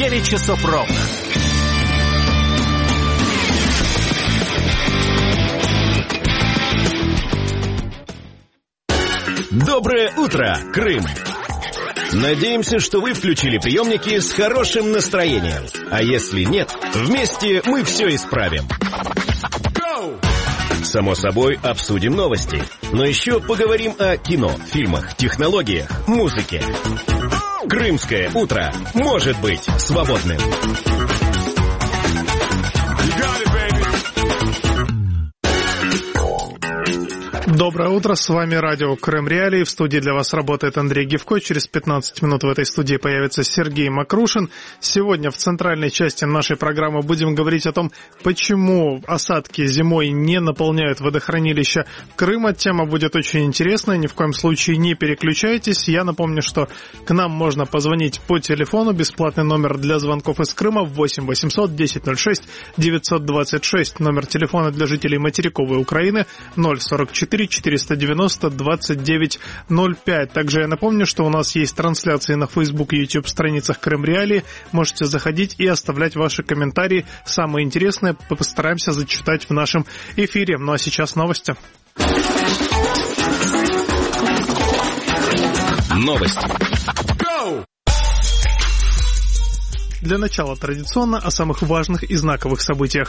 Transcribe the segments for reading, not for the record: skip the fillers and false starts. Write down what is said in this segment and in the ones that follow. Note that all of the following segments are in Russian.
9 часов ровно. Доброе утро, Крым! Надеемся, что вы включили приемники с хорошим настроением. А если нет, вместе мы все исправим. Само собой, обсудим новости. Но еще поговорим о кино, фильмах, технологиях, музыке. Крымское утро может быть свободным. Доброе утро, с вами радио Крым Реалии. В студии для вас работает Андрей Гевко. Через 15 минут в этой студии появится Сергей Макрушин. Сегодня в центральной части нашей программы будем говорить о том, почему осадки зимой не наполняют водохранилища Крыма. Тема будет очень интересная, ни в коем случае не переключайтесь. Я напомню, что к нам можно позвонить по телефону. Бесплатный номер для звонков из Крыма 8 800 1006 926. Номер телефона для жителей материковой Украины 044 490 2905. Также я напомню, что у нас есть трансляции на Facebook и YouTube страницах Крым Реалии. Можете заходить и оставлять ваши комментарии. Самые интересные постараемся зачитать в нашем эфире. Ну а сейчас новости. Новости. Для начала традиционно о самых важных и знаковых событиях.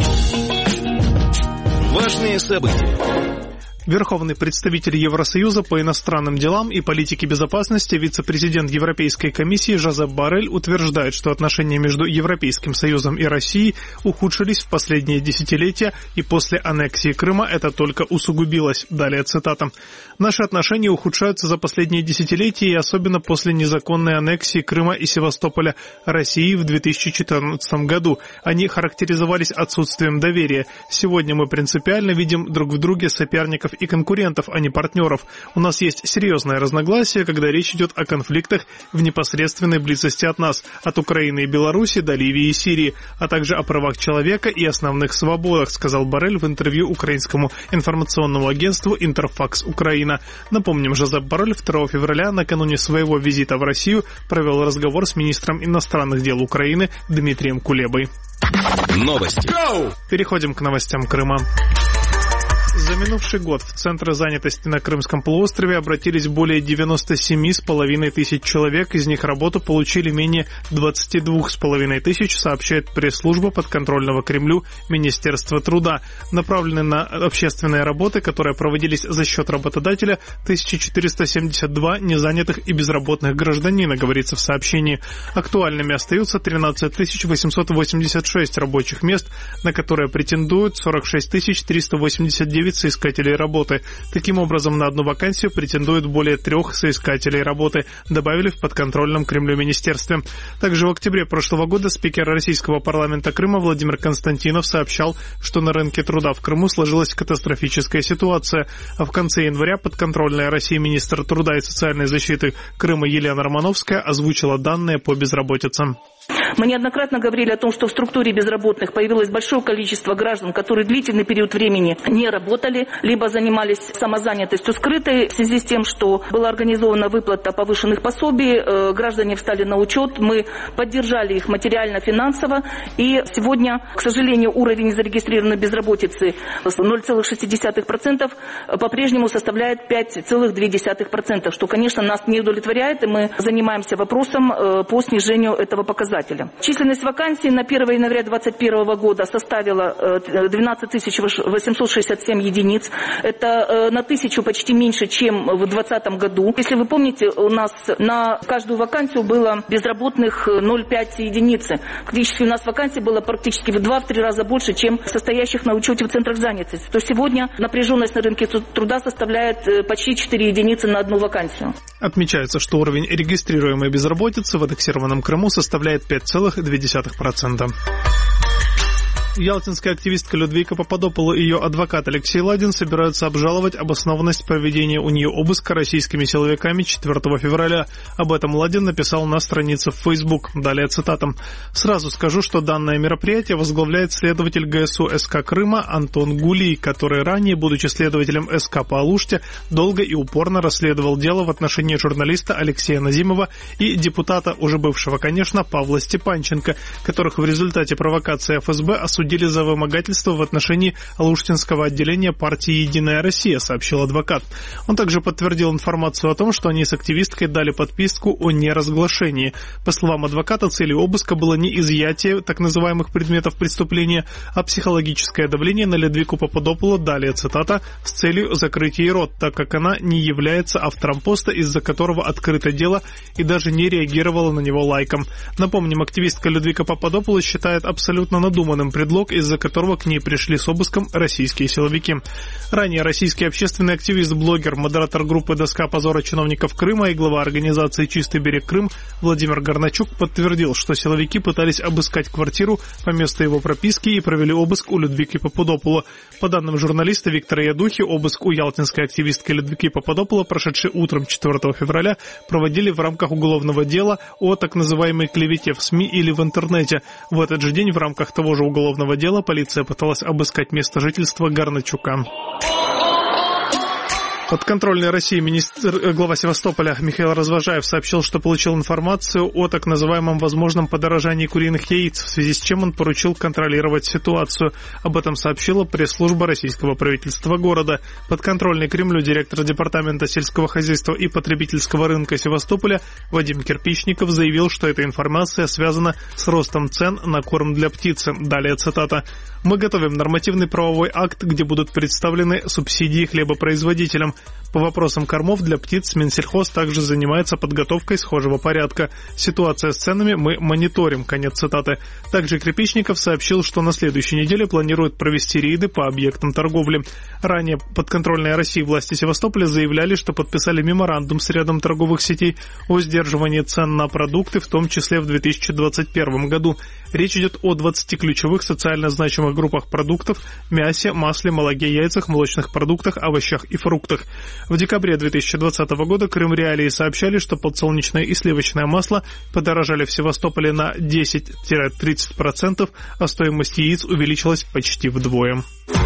Важные события. Верховный представитель Евросоюза по иностранным делам и политике безопасности, вице-президент Европейской комиссии Жозеп Боррель утверждает, что отношения между Европейским Союзом и Россией ухудшились в последние десятилетия, и после аннексии Крыма это только усугубилось. Далее цитата. «Наши отношения ухудшаются за последние десятилетия, и особенно после незаконной аннексии Крыма и Севастополя России в 2014 году. Они характеризовались отсутствием доверия. Сегодня мы принципиально видим друг в друге соперников и конкурентов, а не партнеров. У нас есть серьезное разногласие, когда речь идет о конфликтах в непосредственной близости от нас, от Украины и Беларуси до Ливии и Сирии, а также о правах человека и основных свободах», сказал Боррель в интервью украинскому информационному агентству «Интерфакс Украина». Напомним, Жозеп Боррель 2 февраля, накануне своего визита в Россию, провел разговор с министром иностранных дел Украины Дмитрием Кулебой. Новости. Переходим к новостям Крыма. За минувший год в Центры занятости на Крымском полуострове обратились более 97,5 тысяч человек, из них работу получили менее 22,5 тысяч, сообщает пресс-служба подконтрольного Кремлю Министерства труда. Направлены на общественные работы, которые проводились за счет работодателя, 1472 незанятых и безработных гражданина, говорится в сообщении. Актуальными остаются 13 886 рабочих мест, на которые претендуют 46 389 соискателей работы. Таким образом, на одну вакансию претендуют более 3 соискателей работы, добавили в подконтрольном Кремлю министерстве. Также в октябре прошлого года спикер Российского парламента Крыма Владимир Константинов сообщал, что на рынке труда в Крыму сложилась катастрофическая ситуация, а в конце января подконтрольная России министр труда и социальной защиты Крыма Елена Романовская озвучила данные по безработице. Мы неоднократно говорили о том, что в структуре безработных появилось большое количество граждан, которые длительный период времени не работали, либо занимались самозанятостью скрытой. В связи с тем, что была организована выплата повышенных пособий, граждане встали на учет, мы поддержали их материально, финансово. И сегодня, к сожалению, уровень зарегистрированной безработицы 0,6% по-прежнему составляет 5,2%, что, конечно, нас не удовлетворяет, и мы занимаемся вопросом по снижению этого показателя. Численность вакансий на 1 января 2021 года составила 12 867 единиц. Это на 1000 почти меньше, чем в 2020 году. Если вы помните, у нас на каждую вакансию было безработных 0,5 единицы. Фактически у нас вакансий было практически в 2-3 раза больше, чем состоящих на учете в центрах занятости. То сегодня напряженность на рынке труда составляет почти 4 единицы на одну вакансию. Отмечается, что уровень регистрируемой безработицы в аннексированном Крыму составляет 5,2%. Ялтинская активистка Людвика Пападополу и ее адвокат Алексей Ладин собираются обжаловать обоснованность проведения у нее обыска российскими силовиками 4 февраля. Об этом Ладин написал на странице в Facebook. Далее цитата. «Сразу скажу, что данное мероприятие возглавляет следователь ГСУ СК Крыма Антон Гулий, который ранее, будучи следователем СК по Алуште, долго и упорно расследовал дело в отношении журналиста Алексея Назимова и депутата, уже бывшего, конечно, Павла Степанченко, которых в результате провокации ФСБ осудили за вымогательство в отношении Алуштинского отделения партии «Единая Россия», сообщил адвокат. Он также подтвердил информацию о том, что они с активисткой дали подписку о неразглашении. По словам адвоката, целью обыска было не изъятие так называемых предметов преступления, а психологическое давление на Людвику Пападополу, далее цитата, с целью закрыть ей рот, так как она не является автором поста, из-за которого открыто дело, и даже не реагировала на него лайком. Напомним, активистка Людвика Пападополу считает абсолютно надуманным предлог, из-за которого к ней пришли с обыском российские силовики. Ранее российский общественный активист, блогер, модератор группы «Доска позора чиновников Крыма» и глава организации «Чистый берег Крым» Владимир Горначук подтвердил, что силовики пытались обыскать квартиру по месту его прописки и провели обыск у Людвики Пападополу. По данным журналиста Виктора Ядухи, обыск у ялтинской активистки Людвики Пападополу, прошедший утром 4 февраля, проводили в рамках уголовного дела о так называемой клевете в СМИ или в интернете. В этот же день в рамках того же уголовного дела полиция пыталась обыскать место жительства Горначука. Подконтрольный России глава Севастополя Михаил Развожаев сообщил, что получил информацию о так называемом возможном подорожании куриных яиц, в связи с чем он поручил контролировать ситуацию. Об этом сообщила пресс-служба российского правительства города. Подконтрольный Кремлю директор департамента сельского хозяйства и потребительского рынка Севастополя Вадим Кирпичников заявил, что эта информация связана с ростом цен на корм для птицы. Далее цитата. «Мы готовим нормативный правовой акт, где будут представлены субсидии хлебопроизводителям. По вопросам кормов для птиц Минсельхоз также занимается подготовкой схожего порядка. Ситуация с ценами мы мониторим». Конец цитаты. Также Кирпичников сообщил, что на следующей неделе планирует провести рейды по объектам торговли. Ранее подконтрольные России власти Севастополя заявляли, что подписали меморандум с рядом торговых сетей о сдерживании цен на продукты, в том числе в 2021 году. Речь идет о 20 ключевых социально значимых группах продуктов: мясе, масле, молоке, яйцах, молочных продуктах, овощах и фруктах. В декабре 2020 года Крым-Реалии сообщали, что подсолнечное и сливочное масло подорожали в Севастополе на 10-30%, а стоимость яиц увеличилась почти вдвое.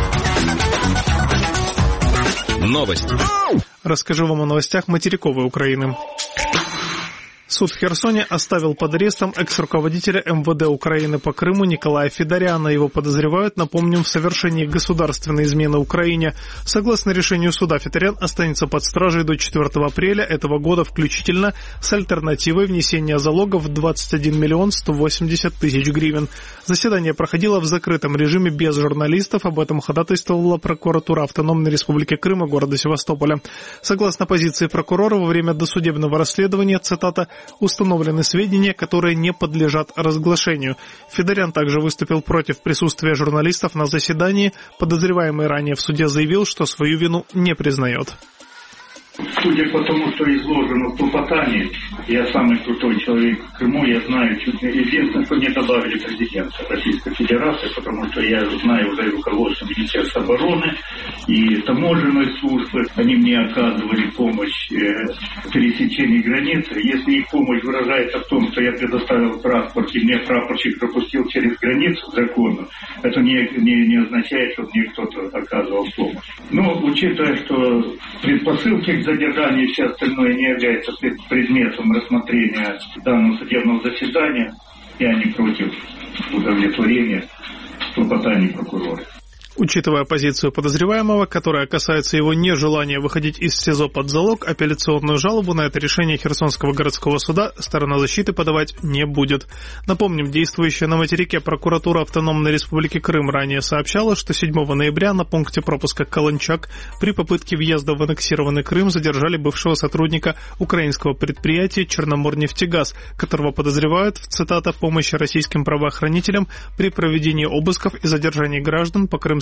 Новости. Расскажу вам о новостях материковой Украины. Суд в Херсоне оставил под арестом экс-руководителя МВД Украины по Крыму Николая Федоряна. Его подозревают, напомним, в совершении государственной измены Украине. Согласно решению суда, Федорян останется под стражей до 4 апреля этого года включительно, с альтернативой внесения залогов в 21 миллион 180 тысяч гривен. Заседание проходило в закрытом режиме без журналистов. Об этом ходатайствовала прокуратура Автономной Республики Крым и города Севастополя. Согласно позиции прокурора, во время досудебного расследования, цитата, установлены сведения, которые не подлежат разглашению. Федорян также выступил против присутствия журналистов на заседании. Подозреваемый ранее в суде заявил, что свою вину не признает. Судя по тому, что изложено в клопотании, я самый крутой человек в Крыму, я знаю, чуть не единственное, что не добавили президента Российской Федерации, потому что я знаю уже руководство Министерства обороны и таможенной службы, они мне оказывали помощь в пересечении границы. Если их помощь выражается в том, что я предоставил паспорт и мне прапорщик пропустил через границу законно, это не означает, что мне кто-то оказывал помощь. Но учитывая, что предпосылки к задержанию и все остальное не является предметом рассмотрения данного судебного заседания, я не против удовлетворения клопотаний прокурора. Учитывая позицию подозреваемого, которая касается его нежелания выходить из СИЗО под залог, апелляционную жалобу на это решение Херсонского городского суда сторона защиты подавать не будет. Напомним, действующая на материке прокуратура Автономной Республики Крым ранее сообщала, что 7 ноября на пункте пропуска Каланчак при попытке въезда в аннексированный Крым задержали бывшего сотрудника украинского предприятия «Черноморнефтегаз», которого подозревают в, цитата, помощи российским правоохранителям при проведении обысков и задержании граждан по крымским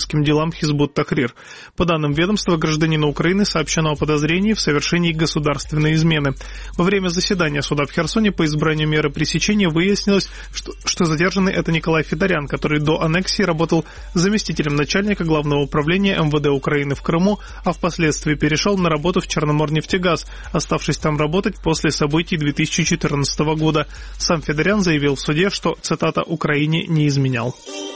исламским делам Хизбут Тахрир. По данным ведомства, гражданину Украины сообщено о подозрении в совершении государственной измены. Во время заседания суда в Херсоне по избранию меры пресечения выяснилось, что задержанный — это Николай Федорян, который до аннексии работал заместителем начальника Главного управления МВД Украины в Крыму, а впоследствии перешел на работу в Черноморнефтегаз, оставшись там работать после событий 2014 года. Сам Федорян заявил в суде, что, цитата, «Украине не изменял».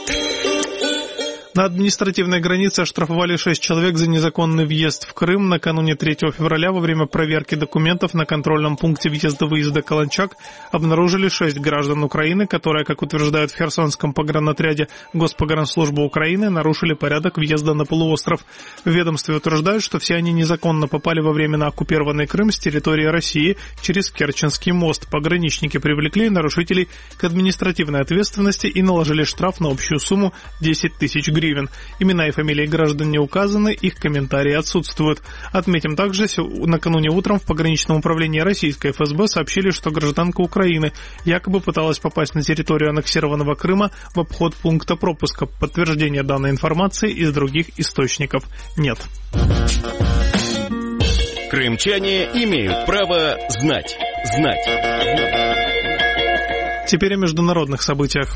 На административной границе оштрафовали 6 человек за незаконный въезд в Крым. Накануне 3 февраля во время проверки документов на контрольном пункте въезда-выезда Каланчак обнаружили 6 граждан Украины, которые, как утверждают в Херсонском погранотряде Госпогранслужбы Украины, нарушили порядок въезда на полуостров. В ведомстве утверждают, что все они незаконно попали во временно оккупированный Крым с территории России через Керченский мост. Пограничники привлекли нарушителей к административной ответственности и наложили штраф на общую сумму 10 тысяч гривен. Имена и фамилии граждан не указаны, их комментарии отсутствуют. Отметим также, накануне утром в пограничном управлении российской ФСБ сообщили, что гражданка Украины якобы пыталась попасть на территорию аннексированного Крыма в обход пункта пропуска. Подтверждения данной информации из других источников нет. Крымчане имеют право знать. Теперь о международных событиях.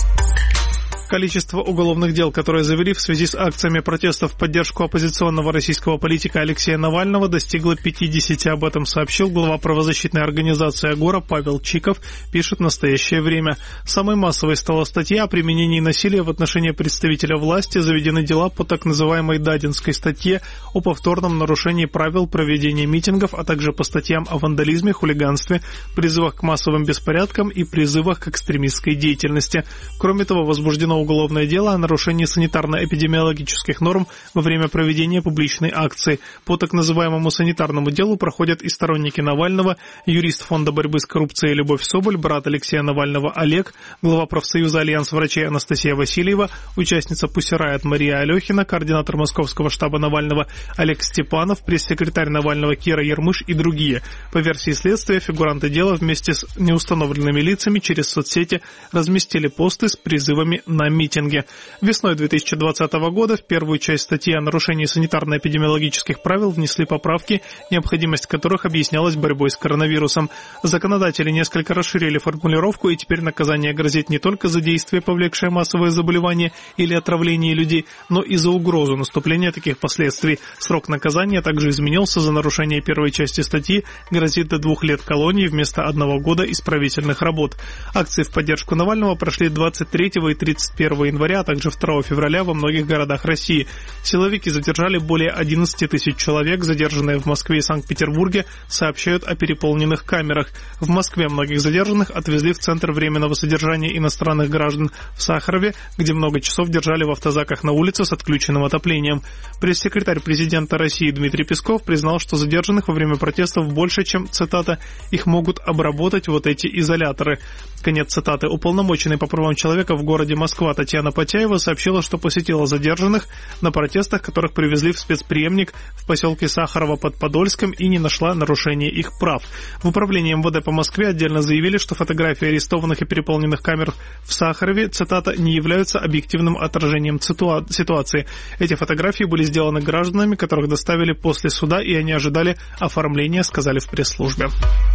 Количество уголовных дел, которые завели в связи с акциями протеста в поддержку оппозиционного российского политика Алексея Навального, достигло 50. Об этом сообщил глава правозащитной организации «Агора» Павел Чиков, пишет «Настоящее время». Самой массовой стала статья о применении насилия в отношении представителя власти. Заведены дела по так называемой Дадинской статье о повторном нарушении правил проведения митингов, а также по статьям о вандализме, хулиганстве, призывах к массовым беспорядкам и призывах к экстремистской деятельности. Кроме того, возбуждено уголовное дело о нарушении санитарно-эпидемиологических норм во время проведения публичной акции. По так называемому санитарному делу проходят и сторонники Навального, юрист Фонда борьбы с коррупцией Любовь Соболь, брат Алексея Навального Олег, глава профсоюза «Альянс врачей» Анастасия Васильева, участница «Пусть Райот» Мария Алехина, координатор московского штаба Навального Олег Степанов, пресс-секретарь Навального Кира Ермыш и другие. По версии следствия, фигуранты дела вместе с неустановленными лицами через соцсети разместили посты с призывами на митинге. Весной 2020 года в первую часть статьи о нарушении санитарно-эпидемиологических правил внесли поправки, необходимость которых объяснялась борьбой с коронавирусом. Законодатели несколько расширили формулировку, и теперь наказание грозит не только за действие, повлекшее массовое заболевание или отравление людей, но и за угрозу наступления таких последствий. Срок наказания также изменился. За нарушение первой части статьи грозит до 2 лет колонии вместо 1 года исправительных работ. Акции в поддержку Навального прошли 23 и 31 января, а также 2 февраля во многих городах России. Силовики задержали более 11 тысяч человек. Задержанные в Москве и Санкт-Петербурге сообщают о переполненных камерах. В Москве многих задержанных отвезли в Центр временного содержания иностранных граждан в Сахарове, где много часов держали в автозаках на улице с отключенным отоплением. Пресс-секретарь президента России Дмитрий Песков признал, что задержанных во время протестов больше, чем, цитата, «их могут обработать вот эти изоляторы». Конец цитаты. Уполномоченный по правам человека в городе Москва Татьяна Потяева сообщила, что посетила задержанных на протестах, которых привезли в спецприемник в поселке Сахарово под Подольском, и не нашла нарушения их прав. В управлении МВД по Москве отдельно заявили, что фотографии арестованных и переполненных камер в Сахарове, цитата, «не являются объективным отражением ситуации». Эти фотографии были сделаны гражданами, которых доставили после суда, и они ожидали оформления, сказали в пресс-службе.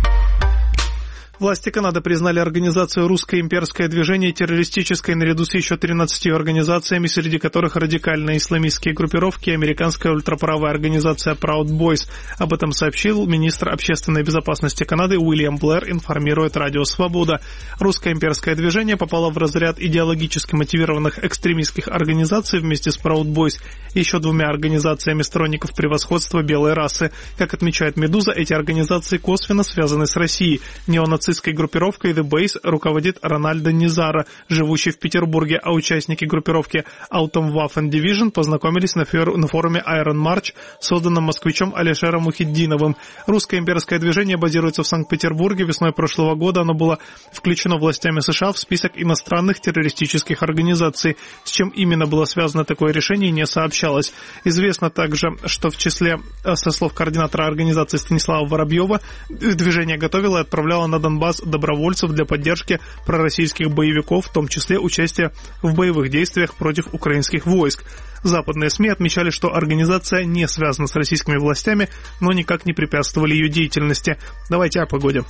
Власти Канады признали организацию «Русское имперское движение» террористической наряду с еще 13 организациями, среди которых радикальные исламистские группировки и американская ультраправая организация Proud Boys. Об этом сообщил министр общественной безопасности Канады Уильям Блэр, информирует Радио Свобода. «Русское имперское движение» попало в разряд идеологически мотивированных экстремистских организаций вместе с Proud Boys и еще 2 организациями сторонников превосходства белой расы. Как отмечает «Медуза», эти организации косвенно связаны с Россией. Нацистской группировкой The Base руководит Рональдо Низара, живущий в Петербурге, а участники группировки Autumn Waffen Division познакомились на форуме Iron March, созданном москвичом Алишером Мухиддиновым. Русское имперское движение базируется в Санкт-Петербурге. Весной прошлого года оно было включено властями США в список иностранных террористических организаций. С чем именно было связано такое решение, не сообщалось. Известно также, что в числе, со слов координатора организации Станислава Воробьева, движение готовило и отправляло на Донбасс добровольцев для поддержки пророссийских боевиков, в том числе участие в боевых действиях против украинских войск. Западные СМИ отмечали, что организация не связана с российскими властями, но никак не препятствовали ее деятельности. Давайте о погоде.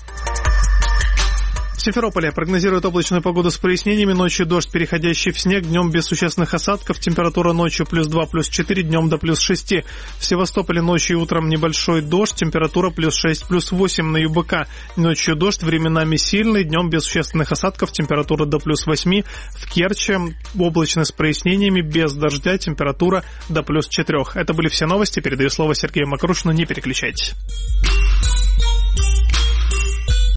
В Симферополе прогнозируют облачную погоду с прояснениями, ночью дождь, переходящий в снег, днем без существенных осадков, температура ночью +2, +4, днем до +6. В Севастополе ночью и утром небольшой дождь, температура +6, +8 на ЮБК. Ночью дождь, временами сильный, днем без существенных осадков, температура до +8. В Керчи облачно с прояснениями, без дождя, температура до +4. Это были все новости, передаю слово Сергею Макрушину, не переключайтесь.